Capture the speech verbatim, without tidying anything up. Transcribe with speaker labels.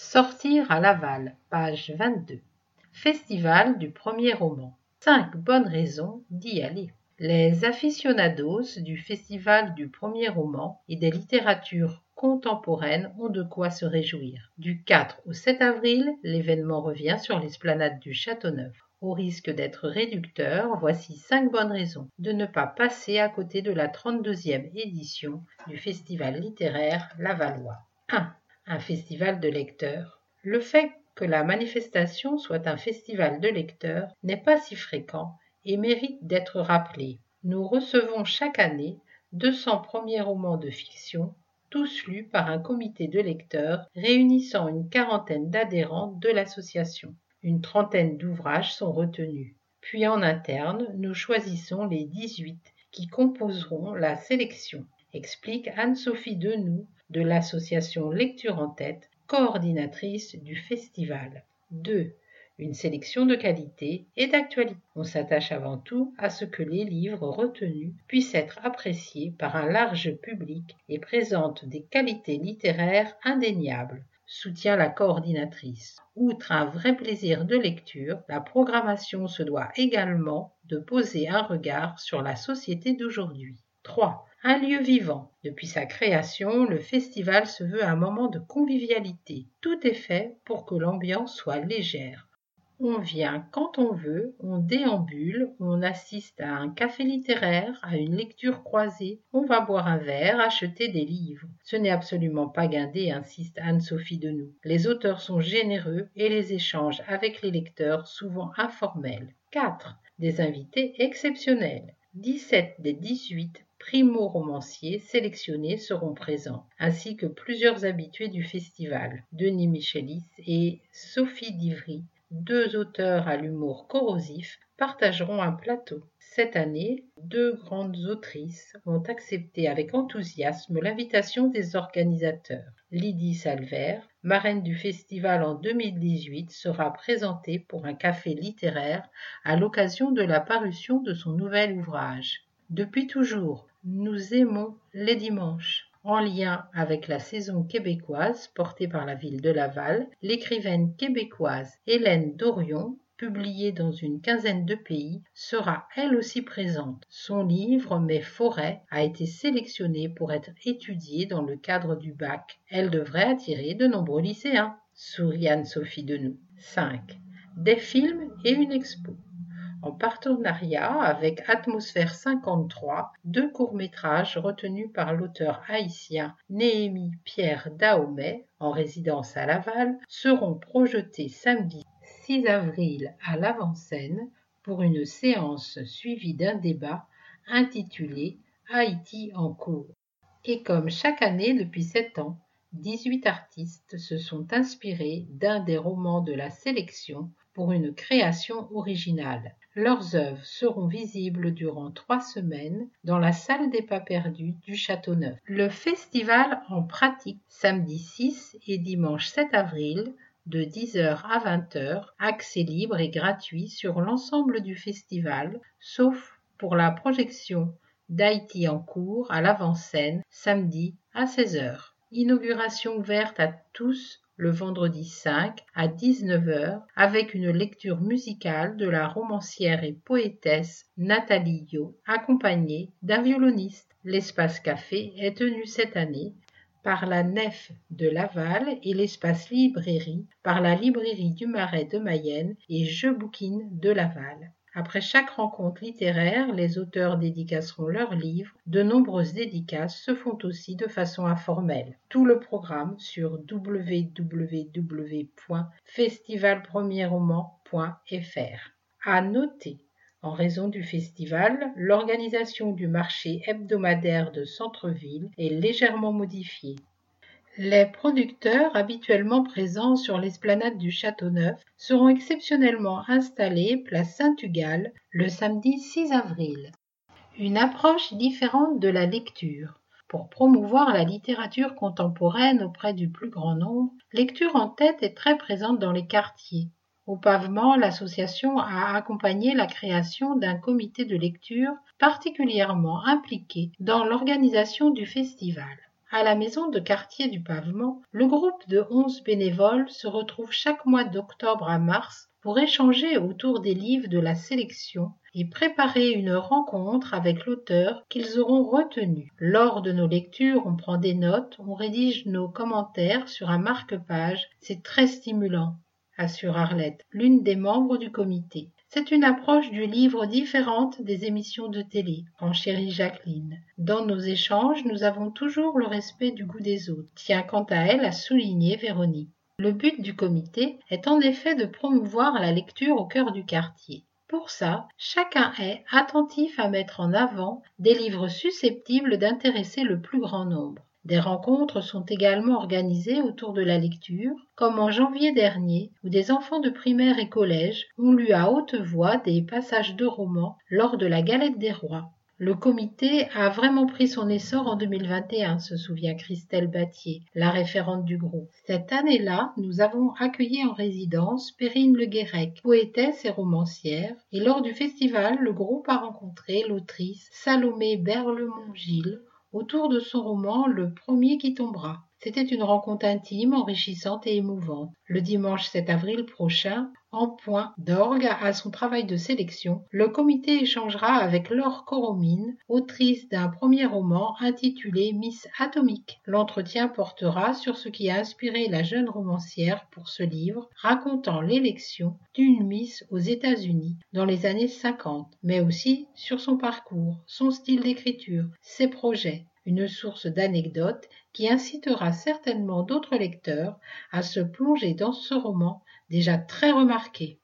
Speaker 1: Sortir à Laval, page vingt-deux. Festival du premier roman. Cinq bonnes raisons d'y aller. Les aficionados du Festival du premier roman et des littératures contemporaines ont de quoi se réjouir. Du quatre au sept avril, l'événement revient sur l'esplanade du Châteauneuf. Au risque d'être réducteur, voici cinq bonnes raisons de ne pas passer à côté de la trente-deuxième édition du Festival littéraire lavallois. un. Un festival de lecteurs. Le fait que la manifestation soit un festival de lecteurs n'est pas si fréquent et mérite d'être rappelé. Nous recevons chaque année deux cents premiers romans de fiction, tous lus par un comité de lecteurs réunissant une quarantaine d'adhérents de l'association. Une trentaine d'ouvrages sont retenus. Puis en interne, nous choisissons les dix-huit qui composeront la sélection, explique Anne-Sophie Denoux de l'association Lecture en tête, coordinatrice du festival. deux. Une sélection de qualité et d'actualité. On s'attache avant tout à ce que les livres retenus puissent être appréciés par un large public et présentent des qualités littéraires indéniables, soutient la coordinatrice. Outre un vrai plaisir de lecture, la programmation se doit également de poser un regard sur la société d'aujourd'hui. trois. Un lieu vivant. Depuis sa création, le festival se veut un moment de convivialité. Tout est fait pour que l'ambiance soit légère. On vient quand on veut, on déambule, on assiste à un café littéraire, à une lecture croisée, on va boire un verre, acheter des livres. Ce n'est absolument pas guindé, insiste Anne-Sophie Denoux. Les auteurs sont généreux et les échanges avec les lecteurs souvent informels. quatre. Des invités exceptionnels. dix-sept des dix-huit primo-romanciers sélectionnés seront présents, ainsi que plusieurs habitués du festival, Denis Michelis et Sophie Divry, deux auteurs à l'humour corrosif, partageront un plateau. Cette année, deux grandes autrices ont accepté avec enthousiasme l'invitation des organisateurs. Lydie Salvert, marraine du festival en deux mille dix-huit, sera présentée pour un café littéraire à l'occasion de la parution de son nouvel ouvrage. Depuis toujours, nous aimons les dimanches. En lien avec la saison québécoise portée par la ville de Laval, l'écrivaine québécoise Hélène Dorion, publiée dans une quinzaine de pays, sera elle aussi présente. Son livre « Mes forêts » a été sélectionné pour être étudié dans le cadre du bac. Elle devrait attirer de nombreux lycéens, sourit Anne-Sophie Denoux. cinq. Des films et une expo. En partenariat avec Atmosphère cinquante-trois, deux courts-métrages retenus par l'auteur haïtien Néhémie Pierre Dahomey, en résidence à Laval, seront projetés samedi six avril à l'avant-scène pour une séance suivie d'un débat intitulé « Haïti en cours ». Et comme chaque année depuis sept ans, dix-huit artistes se sont inspirés d'un des romans de la sélection pour une création originale. Leurs œuvres seront visibles durant trois semaines dans la salle des pas perdus du Châteauneuf. Le festival en pratique samedi six et dimanche sept avril de dix heures à vingt heures, accès libre et gratuit sur l'ensemble du festival, sauf pour la projection d'Haïti en cours à l'avant-scène samedi à seize heures. Inauguration ouverte à tous le vendredi cinq à dix-neuf heures avec une lecture musicale de la romancière et poétesse Nathalie Yo, accompagnée d'un violoniste. L'espace café est tenu cette année par la Nef de Laval et l'espace librairie par la librairie du Marais de Mayenne et Je Bouquine de Laval. Après chaque rencontre littéraire, les auteurs dédicaceront leurs livres. De nombreuses dédicaces se font aussi de façon informelle. Tout le programme sur w w w point festival premier roman point f r. À noter, en raison du festival, l'organisation du marché hebdomadaire de centre-ville est légèrement modifiée. Les producteurs habituellement présents sur l'esplanade du Châteauneuf seront exceptionnellement installés place Saint-Tugal le samedi six avril. Une approche différente de la lecture. Pour promouvoir la littérature contemporaine auprès du plus grand nombre, Lecture en tête est très présente dans les quartiers. Au Pavement, l'association a accompagné la création d'un comité de lecture particulièrement impliqué dans l'organisation du festival. À la maison de quartier du Pavement, le groupe de onze bénévoles se retrouve chaque mois d'octobre à mars pour échanger autour des livres de la sélection et préparer une rencontre avec l'auteur qu'ils auront retenu. Lors de nos lectures, on prend des notes, on rédige nos commentaires sur un marque-page. C'est très stimulant, assure Arlette, l'une des membres du comité. C'est une approche du livre différente des émissions de télé, renchérit Jacqueline. Dans nos échanges, nous avons toujours le respect du goût des autres, tient quant à elle à souligner Véronique. Le but du comité est en effet de promouvoir la lecture au cœur du quartier. Pour ça, chacun est attentif à mettre en avant des livres susceptibles d'intéresser le plus grand nombre. Des rencontres sont également organisées autour de la lecture, comme en janvier dernier, où des enfants de primaire et collège ont lu à haute voix des passages de romans lors de la Galette des Rois. Le comité a vraiment pris son essor en deux mille vingt et un, se souvient Christelle Battier, la référente du groupe. Cette année-là, nous avons accueilli en résidence Perrine Le Guérec, poétesse et romancière, et lors du festival, le groupe a rencontré l'autrice Salomé Berlemont-Gilles, autour de son roman Le premier qui tombera. C'était une rencontre intime, enrichissante et émouvante. Le dimanche sept avril prochain, en point d'orgue à son travail de sélection, le comité échangera avec Laure Coromine, autrice d'un premier roman intitulé Miss Atomique. L'entretien portera sur ce qui a inspiré la jeune romancière pour ce livre, racontant l'élection d'une Miss aux États-Unis dans les années cinquante, mais aussi sur son parcours, son style d'écriture, ses projets. Une source d'anecdotes qui incitera certainement d'autres lecteurs à se plonger dans ce roman déjà très remarqué.